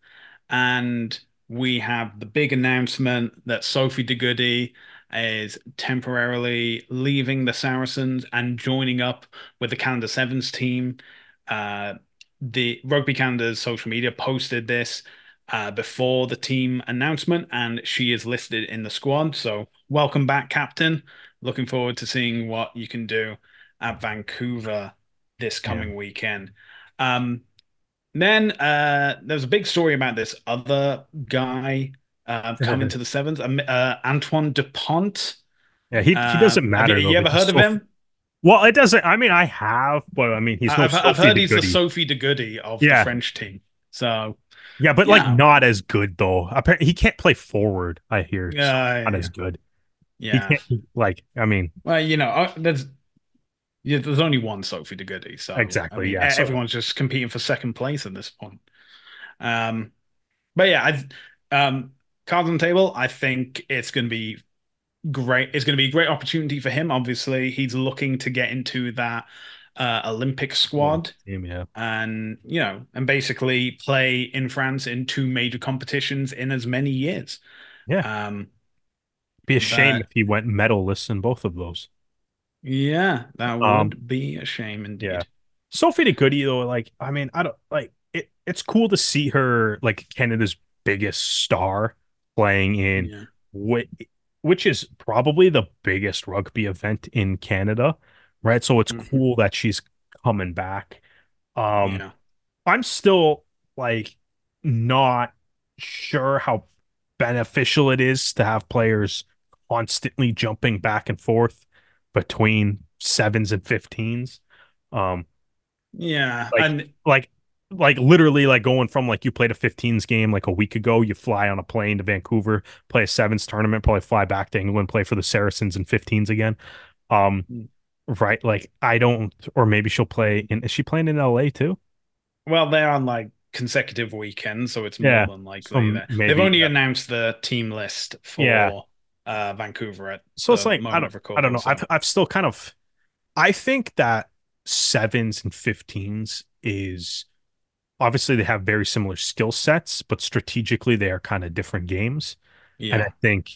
And we have the big announcement that Sophie de Goody is temporarily leaving the Saracens and joining up with the Canada Sevens team. Uh, the Rugby Canada's social media posted this uh, before the team announcement, and she is listed in the squad. So, welcome back, Captain. Looking forward to seeing what you can do at Vancouver this Yeah. coming weekend. Um, then uh, there was a big story about this other guy uh, coming to the Sevens, um, uh, Antoine Dupont. Yeah, he he Uh, doesn't have you, matter though you ever because heard of so him? well it doesn't. I mean, I have, but I mean, he's no I- I've I've Sophie heard the he's the Goody. Sophie de Goody of the Yeah, French team. So yeah, but like yeah, not as good though. Apparently, he can't play forward. I hear so yeah, not yeah, as good. He yeah. can't like. I mean, Well, you know, uh, there's yeah, there's only one Sophie de Goody, so I exactly. mean, e- Yeah. So everyone's just competing for second place at this point. Um, but yeah, I um, cards on the table. I think it's going to be great. It's going to be a great opportunity for him. Obviously, he's looking to get into that uh, Olympic squad team, yeah, and, you know, and basically play in France in two major competitions in as many years. yeah. Um, Be a shame but if he went medalist in both of those. yeah, that Um, would be a shame yeah. indeed. Sophie de Goody though, like I mean, I don't like it. It's cool to see her like Canada's biggest star playing in Yeah. which, which is probably the biggest rugby event in Canada, right? So it's Mhm. cool that she's coming back. Um, Yeah. I'm still like not sure how beneficial it is to have players constantly jumping back and forth between sevens and fifteens. Um, Yeah. like And like like literally like going from like you played a fifteens game like a week ago, you fly on a plane to Vancouver, play a sevens tournament, probably fly back to England, play for the Saracens and fifteens again. Um, right? Like I don't, or maybe she'll play in. Is she playing in L A too? well, they're on like consecutive weekends, so it's more Yeah. than likely So that they've maybe only yeah. announced the team list Yeah. for uh, Vancouver at So it's the like I moment don't of I don't recording. know. I've So I've still kind of I think that sevens and fifteens is obviously they have very similar skill sets, but strategically they are kind of different games. And I yeah. think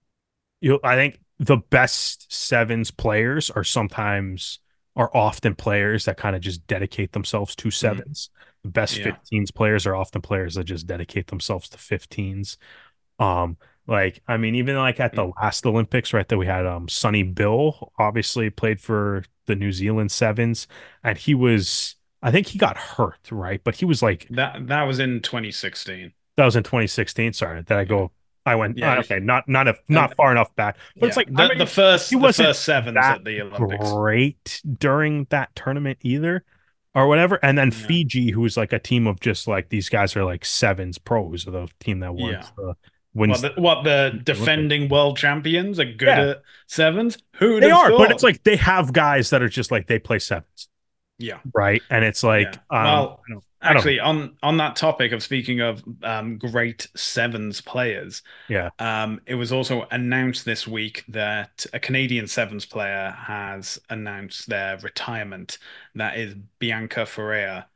you I think the best sevens players are sometimes are often players that kind of just dedicate themselves to Mm, sevens. The best yeah. fifteens players are often players that just dedicate themselves to fifteens. Um, like I mean, even like at the Mm. last Olympics, right, that we had um Sonny Bill obviously played for the New Zealand Sevens, and he was I think he got hurt, right? But he was like That that was in twenty sixteen. that was in twenty sixteen. Sorry, did I Yeah. go? I went uh, Yeah. okay, not not a, And not far enough back, but it's yeah, like I the the mean, he first the wasn't first sevens that at the Olympics. great during that tournament either, or whatever. And then Yeah. Fiji, who's like a team of just like these guys are like sevens pros, or the team that Yeah. wins the What wins the what the the Olympics. defending world champions are good Yeah, at sevens? Who'd they have are, but it's thought? like they have guys that are just like they play sevens, Yeah. right? And it's Yeah. like um, Well, I don't, I don't know. actually, on on that topic of speaking of um, great sevens players, Yeah, um, it was also announced this week that a Canadian sevens player has announced their retirement. That is Bianca Ferreira.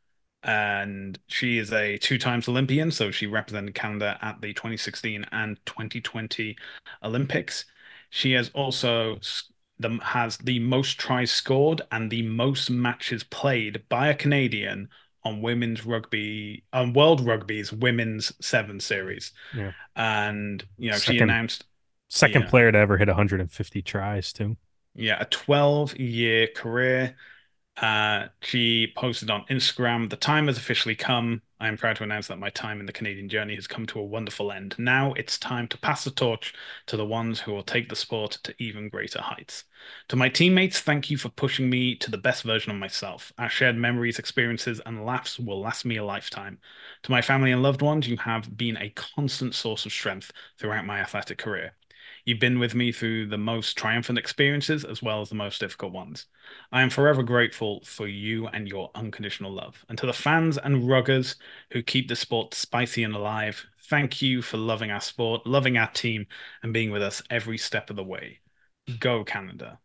and she is a two times Olympian. So she represented Canada at the twenty sixteen and twenty twenty Olympics. She has also the, has the most tries scored and the most matches played by a Canadian on women's rugby, on World Rugby's women's seven series. Yeah. And, you know, she Second announced, second yeah, player to ever hit one hundred fifty tries too. yeah, a twelve year career. Uh, she posted on Instagram, "The time has officially come. I am proud to announce that my time in the Canadian journey has come to a wonderful end. Now it's time to pass the torch to the ones who will take the sport to even greater heights. To my teammates, thank you for pushing me to the best version of myself. Our shared memories, experiences, and laughs will last me a lifetime. To my family and loved ones, you have been a constant source of strength throughout my athletic career. You've been with me through the most triumphant experiences as well as the most difficult ones. I am forever grateful for you and your unconditional love. And to the fans and ruggers who keep the sport spicy and alive, thank you for loving our sport, loving our team, and being with us every step of the way. Go Canada."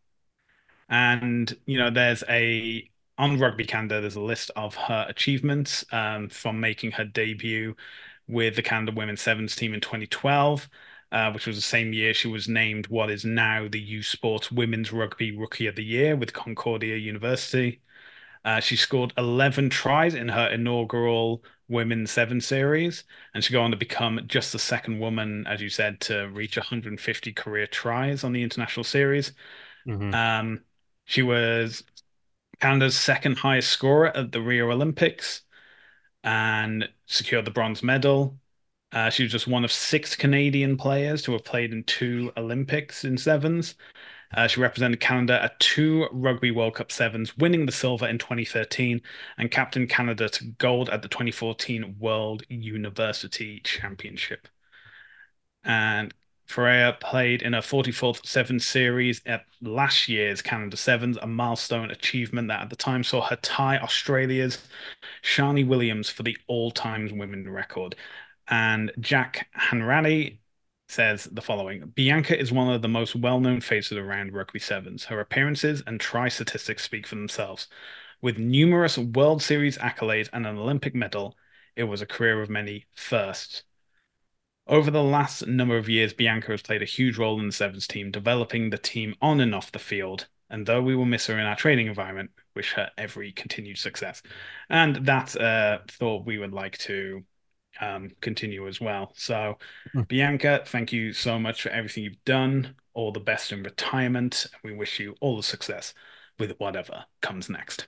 And, you know, there's a, on Rugby Canada, there's a list of her achievements um, from making her debut with the Canada Women's Sevens team in twenty twelve, uh, which was the same year she was named what is now the U Sports Women's Rugby Rookie of the Year with Concordia University. Uh, she scored eleven tries in her inaugural Women's Seven Series, and she go on to become just the second woman, as you said, to reach one hundred fifty career tries on the international series. Hmm. Um, she was Canada's second highest scorer at the Rio Olympics and secured the bronze medal. Uh, she was just one of six Canadian players to have played in two Olympics in sevens. Uh, she represented Canada at two Rugby World Cup sevens, winning the silver in twenty thirteen and captained Canada to gold at the twenty fourteen World University Championship. And Freya played in her forty-fourth Seven Series at last year's Canada Sevens, a milestone achievement that at the time saw her tie Australia's Shani Williams for the all-time women record. And Jack Hanratty says the following: Bianca is one of the most well-known faces around Rugby Sevens. Her appearances and try statistics speak for themselves. With numerous World Series accolades and an Olympic medal, it was a career of many firsts. Over the last number of years, Bianca has played a huge role in the Sevens team, developing the team on and off the field. And though we will miss her in our training environment, wish her every continued success. And that uh, thought we would like to um, continue as well. So, Bianca, thank you so much for everything you've done. All the best in retirement. We wish you all the success with whatever comes next.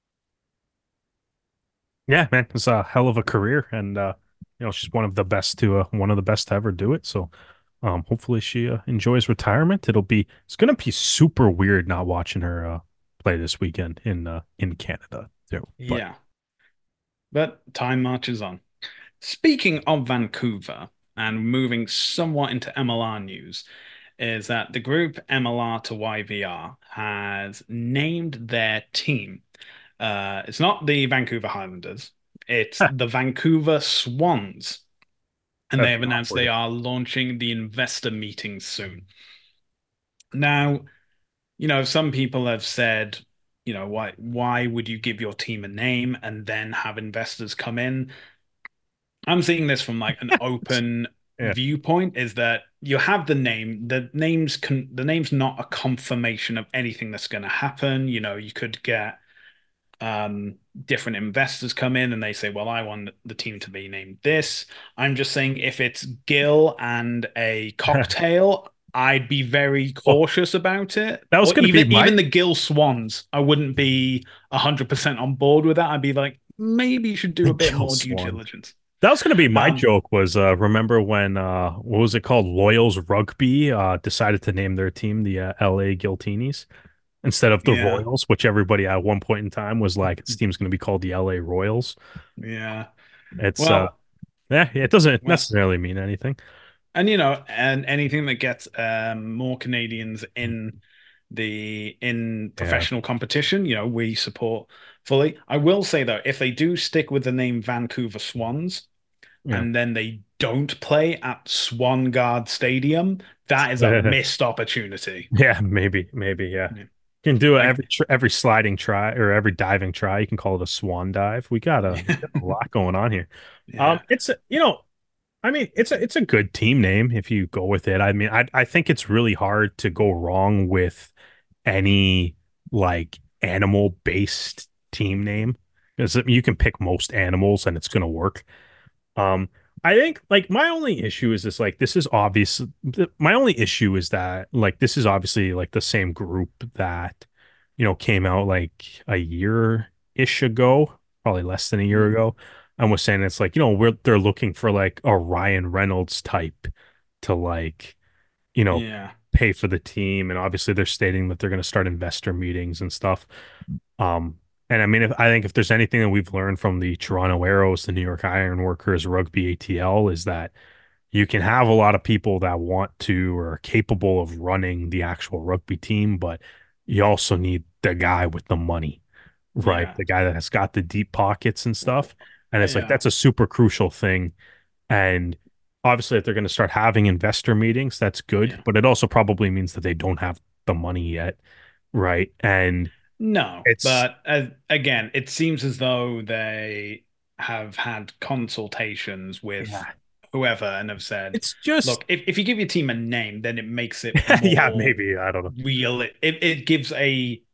Yeah, man, it's a hell of a career, and uh, you know, she's one of the best to uh, one of the best to ever do it. So, um, hopefully she uh, enjoys retirement. It'll be it's gonna be super weird not watching her uh play this weekend in uh in Canada too. But Yeah, but time marches on. Speaking of Vancouver and moving somewhat into M L R news, is that the group M L R to Y V R has named their team. Uh, it's not the Vancouver Highlanders, it's the Vancouver Swans. And they that'd have be announced they awkward. are launching the investor meeting soon. Now, you know, some people have said, you know, why why would you give your team a name and then have investors come in? I'm seeing this from like an open Yeah. viewpoint is that you have the name, the name's con the name's not a confirmation of anything that's going to happen. You know, you could get um different investors come in and they say, well, I want the team to be named this. I'm just saying if it's Gill and a cocktail, I'd be very Well, cautious about it. that was Or gonna be even my even the Gill Swans, I wouldn't be one hundred percent on board with that. I'd be like, maybe you should do a bit Kill more due Swan. diligence. That was gonna be my Um, joke. Was uh remember when uh what was it called? Loyals Rugby uh decided to name their team the uh, L A Guiltinis instead of the yeah. Royals, which everybody at one point in time was like, its team's going to be called the L A Royals. Yeah. It's uh, Well, yeah, it doesn't well, necessarily mean anything. and you know, and anything that gets um more Canadians in the in Yeah, professional competition, you know, we support fully. I will say though, if they do stick with the name Vancouver Swans yeah, and then they don't play at Swan Guard Stadium, that is a missed opportunity. yeah. Maybe, maybe, yeah. Can do it Like, every tr every sliding try or every diving try. You can call it a swan dive. We got a, we got a lot going on here. Um, yeah, it's a, you know, I mean, it's a it's a good team name if you go with it. I mean, I I think it's really hard to go wrong with any like animal based team name because you can pick most animals and it's gonna work. Um, I think like my only issue is this like this is obvious. My only issue is that like this is obviously like the same group that you know came out like a year ish ago, probably less than a year mm, ago, and was saying it's like you know we're they're looking for like a Ryan Reynolds type to like you know yeah, pay for the team, and obviously they're stating that they're going to start investor meetings and stuff. Um, and I mean, if I think if there's anything that we've learned from the Toronto Arrows, the New York Ironworkers, Rugby A T L, is that you can have a lot of people that want to or are capable of running the actual rugby team, but you also need the guy with the money, right? yeah, The guy that has got the deep pockets and stuff. And it's like yeah, that's a super crucial thing. And obviously, if they're going to start having investor meetings, that's good, yeah. but it also probably means that they don't have the money yet, right? And No, it's but uh, again, it seems as though they have had consultations with yeah, whoever and have said, it's just look, if, if you give your team a name, then it makes it yeah, more maybe I don't know. real. It, it, it gives a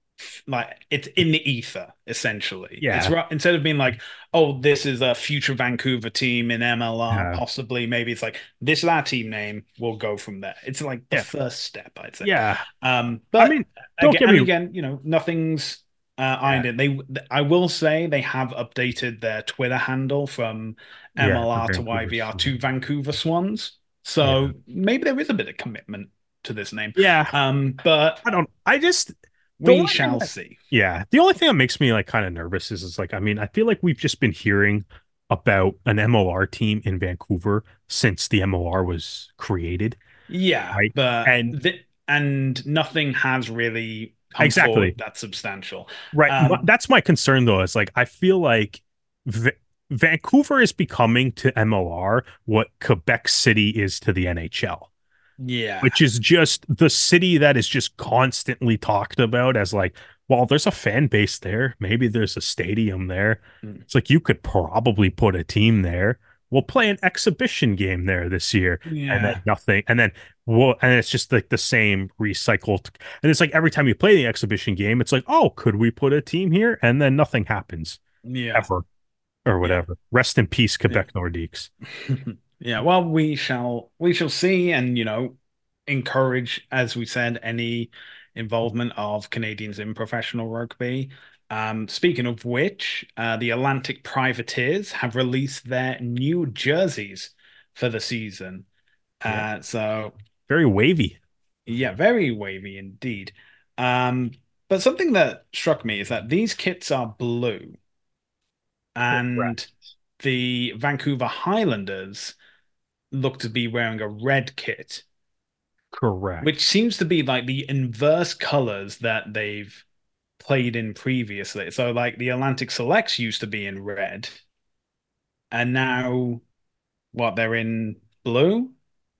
like it's in the ether essentially. It's Yeah, right instead of being like, oh, this is a future Vancouver team in M L R, yeah, possibly. Maybe it's like this is our team name. We'll go from there. It's like the yeah, first step, I'd say. yeah. Um, I mean, but don't again, get and me. again, you know, nothing's uh, Yeah, ironed in. They, I will say, they have updated their Twitter handle from yeah, the M L R to Vancouver Y V R to Swans. Vancouver Swans. Yeah, So maybe there is a bit of commitment to this name. yeah. Um, but I don't. I just the we only thing shall that see. yeah, the only thing that makes me like kind of nervous is is like I mean I feel like we've just been hearing about an M L R team in Vancouver since the M L R was created, Yeah, right? but And th and nothing has really come forward exactly. that's substantial. Right. My, Um, that's my concern though. Is like I feel like V Vancouver is becoming to M L R what Quebec City is to the N H L, yeah, which is just the city that is just constantly talked about as like, well, there's a fan base there. Maybe there's a stadium there. mm, It's like you could probably put a team there. We'll play an exhibition game there this year, and then yeah, nothing. And then well, and it's just like the same recycled. And it's like every time you play the exhibition game, it's like, oh, could we put a team here? And then nothing happens yeah, ever or yeah, whatever. Rest in peace, yeah. Quebec Nordiques. Yeah, well, we shall we shall see, and you know, encourage, as we said, any involvement of Canadians in professional rugby. Um, speaking of which, uh, the Atlantic Privateers have released their new jerseys for the season. Yeah, Uh, so very wavy. yeah, very wavy indeed. Um, but something that struck me is that these kits are blue, and Correct. the Vancouver Highlanders look to be wearing a red kit, which Correct. seems to be like the inverse colors that they've played in previously. So, like the Atlantic Selects used to be in red, and now what they're in blue?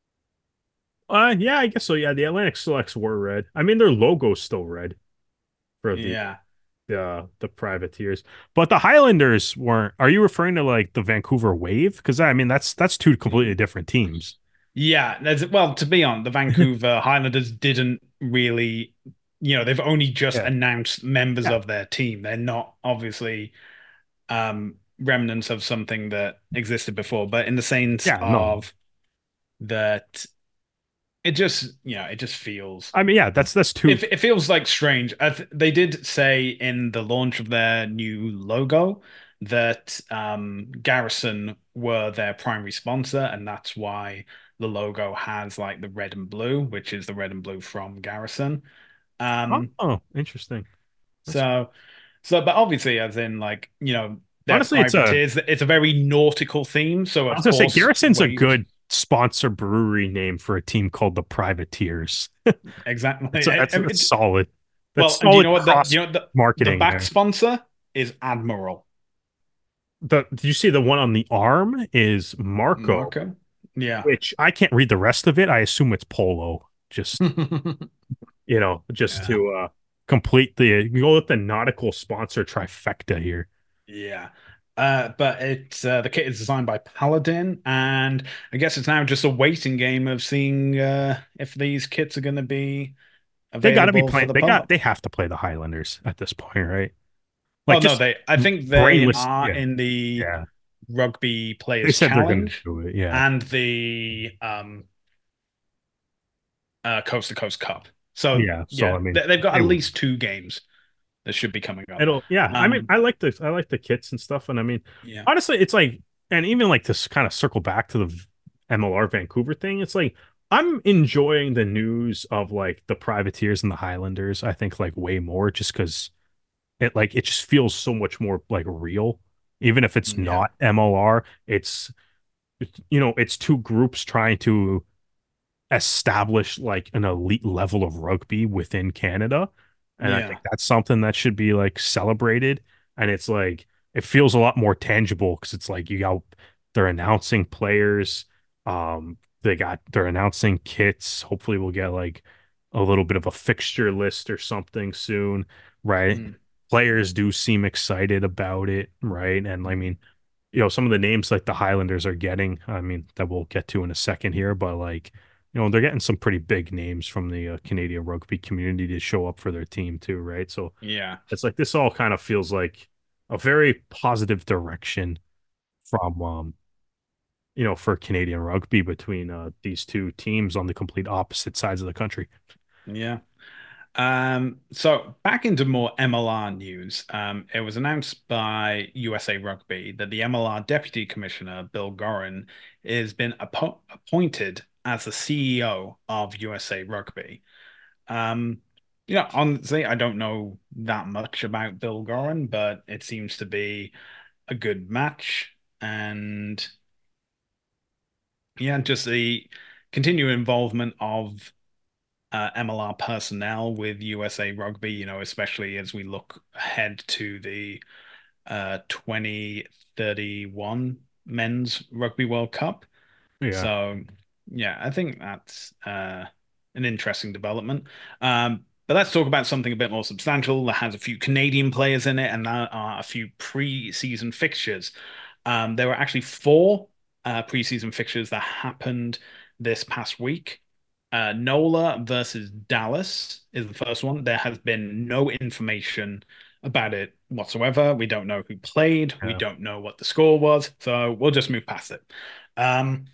Uh, yeah, I guess so. Yeah, the Atlantic Selects were red. I mean, their logo's still red for the Yeah. the the privateers, but the Highlanders weren't. Are you referring to like the Vancouver Wave? Because I mean, that's that's two completely different teams. Yeah, there's, well, to be honest, the Vancouver Highlanders didn't really, you know, they've only just Yeah, announced members yeah, of their team. They're not obviously um remnants of something that existed before, but in the sense yeah. No, of that it just, you know, it just feels I mean, yeah, that's that's two. it, it feels like strange. I th they did say in the launch of their new logo that um, Garrison were their primary sponsor, and that's why the logo has like the red and blue, which is the red and blue from Garrison. Oh, Um, oh, interesting. That's so, so, but obviously, as in like you know, they're honestly, it's a. privateers. It's a very nautical theme, so I of was gonna say course, Garrison's a waved good sponsor brewery name for a team called the Privateers. exactly. That's a, I- that's I- that's it- solid. That's well, and do you solid know what? The, cross you know the the marketing back there. sponsor is Admiral. The did you see the one on the arm is Marco, Marco? Yeah. which I can't read the rest of it. I assume it's polo. Just you know, just Yeah. to uh complete the you go with the nautical sponsor trifecta here. Yeah. Uh, but it's uh, the kit is designed by Paladin, and I guess it's now just a waiting game of seeing uh, if these kits are going to be They got to be available for playing. the They got. public. They have to play the Highlanders at this point, right? Oh Like no, just they I think they brainless. are Yeah, in the yeah. Rugby They Players said they're going to Challenge do it. Yeah, and the um, uh, Coast to Coast Cup. So yeah. So yeah, I mean, they, they've got they at will. least two games that should be coming up. It'll. Yeah. I mean, Um, I like the. I like the kits and stuff. And I mean, yeah, honestly, it's like, and even like to kind of circle back to the M L R Vancouver thing. It's like I'm enjoying the news of like the privateers and the Highlanders. I think like way more just because it like it just feels so much more like real. Even if it's yeah, not M L R, it's you know, it's two groups trying to establish like an elite level of rugby within Canada. And I yeah. think that's something that should be like celebrated. And it's like it feels a lot more tangible because it's like you got they're announcing players. Um, they got they're announcing kits. Hopefully we'll get like a little bit of a fixture list or something soon, right? Mm, Players do seem excited about it, right? And I mean, you know, some of the names like the Highlanders are getting, I mean, that we'll get to in a second here, but like, you know, they're getting some pretty big names from the uh, Canadian rugby community to show up for their team too, right? So yeah. it's like this all kind of feels like a very positive direction from, um, you know, for Canadian rugby between uh, these two teams on the complete opposite sides of the country. Yeah. Um, so back into more M L R news. Um, it was announced by U S A Rugby that the M L R Deputy Commissioner, Bill Gorin, has been appo appointed as the C E O of U S A Rugby. Um, you know, honestly, I don't know that much about Bill Gorin, but it seems to be a good match. And yeah, just the continued involvement of uh, M L R personnel with U S A Rugby, you know, especially as we look ahead to the uh, twenty thirty-one Men's Rugby World Cup. Yeah. So, yeah, I think that's uh, an interesting development. Um, but let's talk about something a bit more substantial that has a few Canadian players in it, and there are a few pre-season fixtures. Um, there were actually four uh, preseason fixtures that happened this past week. Uh, NOLA versus Dallas is the first one. There has been no information about it whatsoever. We don't know who played. We Yeah. don't know what the score was. So we'll just move past it. Um,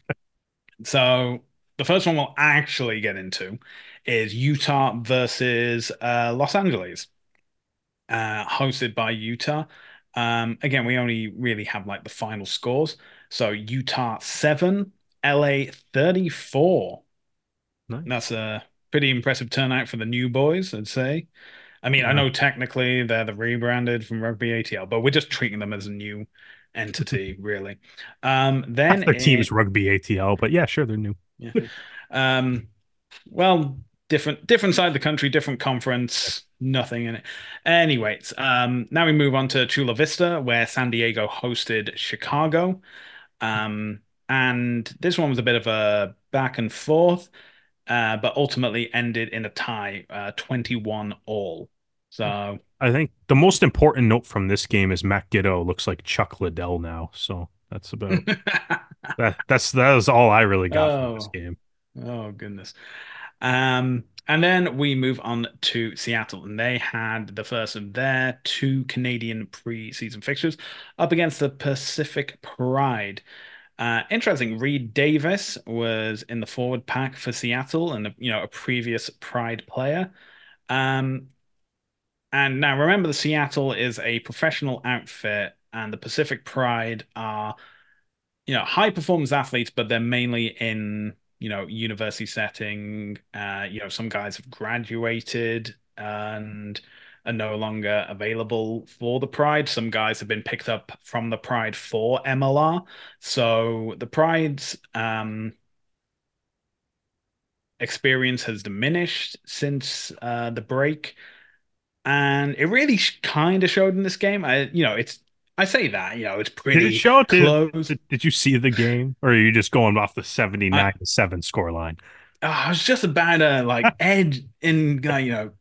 so the first one we'll actually get into is Utah versus uh, Los Angeles, uh, hosted by Utah. Um, again, we only really have like the final scores. So Utah seven, L A thirty-four. That's Nice. a pretty impressive turnout for the new boys, I'd say. I mean, I Yeah. know technically they're the rebranded from Rugby A T L, but we're just treating them as a new entity, really. Um, Half then their team's it, rugby A T L, but yeah, sure, they're new. yeah. Um, well, different different side of the country, different conference, nothing in it. Anyways, um, now we move on to Chula Vista, where San Diego hosted Chicago. Um, and this one was a bit of a back and forth, uh, but ultimately ended in a tie, uh, twenty-one all. So I think the most important note from this game is Matt Giddo looks like Chuck Liddell now. So that's about that. That's that is all I really got from this oh, game. oh goodness. Um, and then we move on to Seattle, and they had the first of their two Canadian preseason fixtures up against the Pacific Pride. Uh, interesting. Reed Davis was in the forward pack for Seattle, and you know a previous Pride player. Um, and now remember, the Seattle is a professional outfit, and the Pacific Pride are you know, high performance athletes, but they're mainly in, you know, university setting. Uh, you know, some guys have graduated and are no longer available for the Pride. Some guys have been picked up from the Pride for M L R. So the Pride's um, experience has diminished since uh, the break. And it really kind of showed in this game. I, you know, it's, I say that, you know, it's Did it pretty show? Did, close. did did you see the game, or are you just going off the I, seventy-nine to seven score line? Oh, I was just about to like edge in, uh, you know,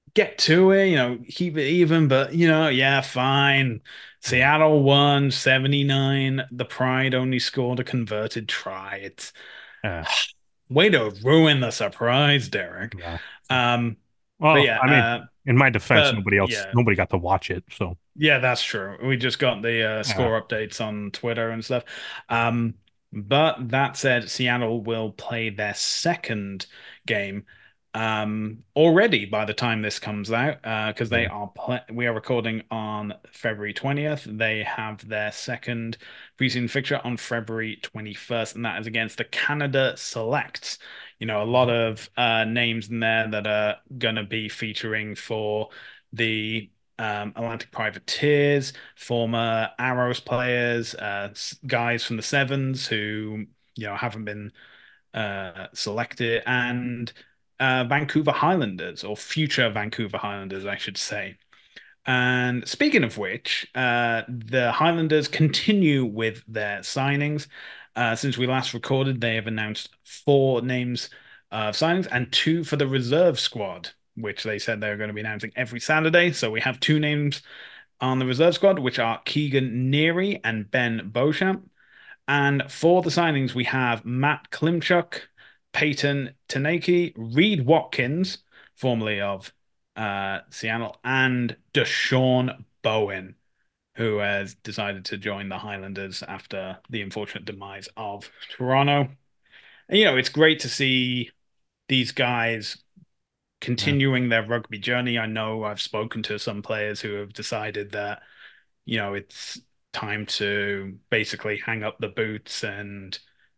get to it, you know, keep it even, but you know, yeah, fine. Yeah. Seattle won seventy-nine. The Pride only scored a converted try. It's Yeah. way to ruin the surprise, Derek. Yeah. So, Um, but well, yeah, I mean, uh, in my defense, but nobody else, yeah, nobody got to watch it. So, yeah, that's true. We just got the uh, yeah. score updates on Twitter and stuff. Um, but that said, Seattle will play their second game um, already by the time this comes out, because they Yeah. are pl we are recording on February twentieth. They have their second preseason fixture on February twenty-first, and that is against the Canada Selects. You know, a lot of uh, names in there that are going to be featuring for the um, Atlantic Privateers, former Arrows players, uh, guys from the Sevens who you know haven't been uh, selected, and uh, Vancouver Highlanders or future Vancouver Highlanders, I should say. And speaking of which, uh, the Highlanders continue with their signings. Uh, since we last recorded, they have announced four names of signings and two for the reserve squad, which they said they're going to be announcing every Saturday. So we have two names on the reserve squad, which are Keegan Neary and Ben Beauchamp. And for the signings, we have Matt Klimchuk, Peyton Tanaki, Reed Watkins, formerly of uh, Seattle, and Deshaun Bowen, who has decided to join the Highlanders after the unfortunate demise of Toronto. And, you know, it's great to see these guys Yeah. continuing their rugby journey. I know I've spoken to some players who have decided that, you know, it's time to basically hang up the boots and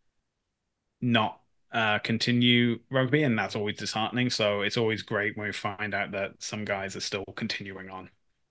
not uh, continue rugby, and that's always disheartening. So it's always great when we find out that some guys are still continuing on.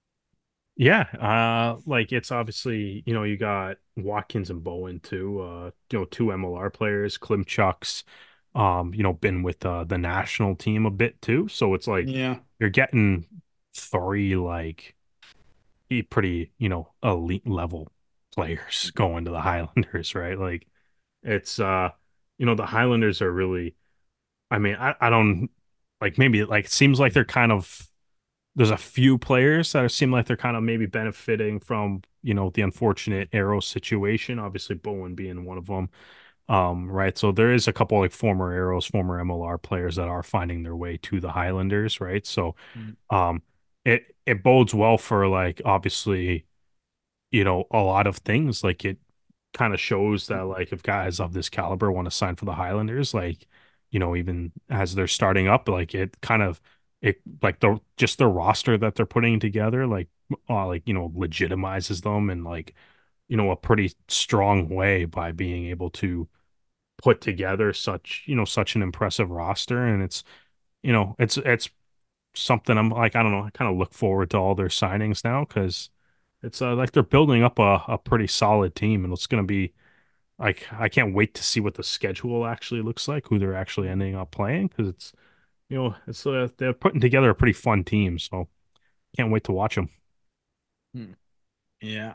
Yeah, uh, like it's obviously, you know, you got Watkins and Bowen too, uh, you know, two M L R players, Klimchuk's, um, you know, been with uh, the national team a bit too. So it's like Yeah. you're getting three like e- pretty, you know, elite level players going to the Highlanders, right? Like it's uh, you know, the Highlanders are really, I mean, I, I don't like maybe like it seems like they're kind of there's a few players that seem like they're kind of maybe benefiting from, you know, the unfortunate Arrow situation. Obviously, Bowen being one of them. Um, right. So there is a couple like former Arrows, former M L R players that are finding their way to the Highlanders, right? So Mm. um it it bodes well for like obviously, you know, a lot of things. Like it kind of shows that like if guys of this caliber want to sign for the Highlanders, like, you know, even as they're starting up, like it kind of it like the just the roster that they're putting together, like uh, like, you know, legitimizes them in like, you know, a pretty strong way by being able to put together such, you know, such an impressive roster. And it's, you know, it's it's something I'm like, I don't know, I kind of look forward to all their signings now because it's uh, like they're building up a, a pretty solid team, and it's going to be like I can't wait to see what the schedule actually looks like, who they're actually ending up playing, because it's, you know, it's uh, they're putting together a pretty fun team, so can't wait to watch them. Hmm. Yeah.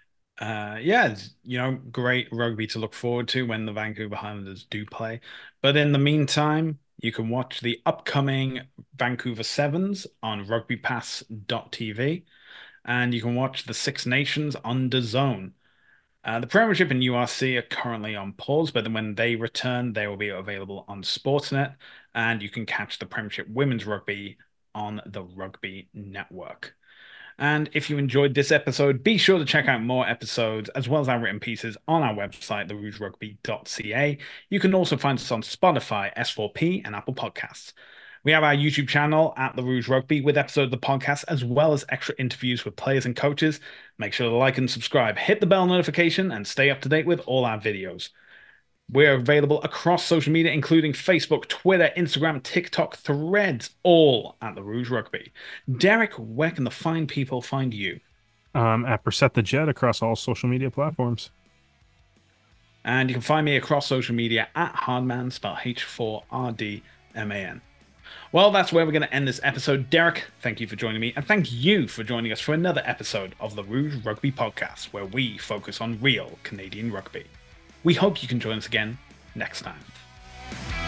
Uh, yeah, it's, you know, great rugby to look forward to when the Vancouver Highlanders do play. But in the meantime, you can watch the upcoming Vancouver Sevens on rugby pass dot t v, and you can watch the Six Nations on DAZN. Uh, the Premiership and U R C are currently on pause, but then when they return, they will be available on Sportsnet, and you can catch the Premiership Women's Rugby on the Rugby Network. And if you enjoyed this episode, be sure to check out more episodes as well as our written pieces on our website, the rouge rugby dot c a. You can also find us on Spotify, S four P, and Apple Podcasts. We have our YouTube channel at The Rouge Rugby with episodes of the podcast as well as extra interviews with players and coaches. Make sure to like and subscribe, hit the bell notification, and stay up to date with all our videos. We're available across social media, including Facebook, Twitter, Instagram, TikTok, Threads, all at The Rouge Rugby. Derek, where can the fine people find you? Um, at Percent the Jet across all social media platforms. And you can find me across social media at Hardman, spelled H four R D M A N. Well, that's where we're going to end this episode. Derek, thank you for joining me, and thank you for joining us for another episode of the Rouge Rugby Podcast, where we focus on real Canadian rugby. We hope you can join us again next time.